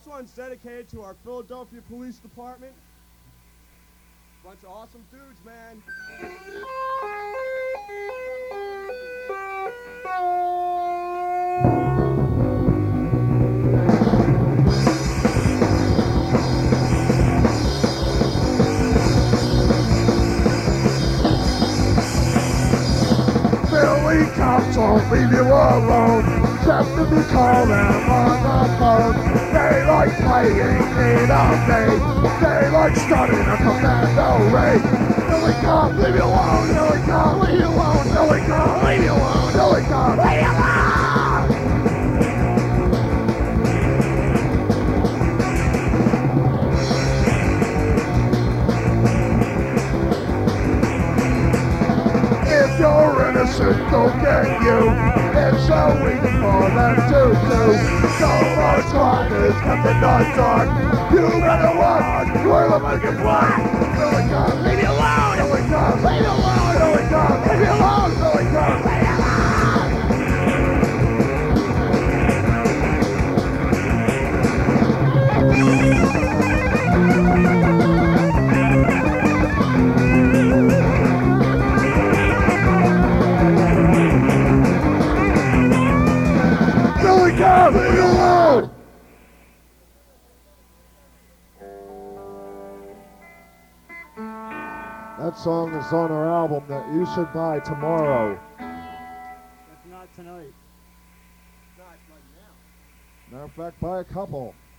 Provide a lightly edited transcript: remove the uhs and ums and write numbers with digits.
one's dedicated to our Philadelphia Police Department. Bunch of awesome dudes, man. Philly cops won't leave you alone, just to be calling them on the phone. They like playing need of me, they like starting a commando raid. Philly cop, leave you alone, Philly cop, leave you alone, Philly cop, leave you alone, Philly cop, leave you alone! If you're innocent, they'll get you. It's so easy for them to do. So much crime is kept in the dark. You better watch where the money is black. Philly cop, leave me alone. Philly cop, leave me alone. Philly cop, leave me alone. Philly cop, leave me alone. Philly cop, leave me alone. That song is on our album that you should buy tomorrow. If not tonight. Not right now. Matter of fact, buy a couple.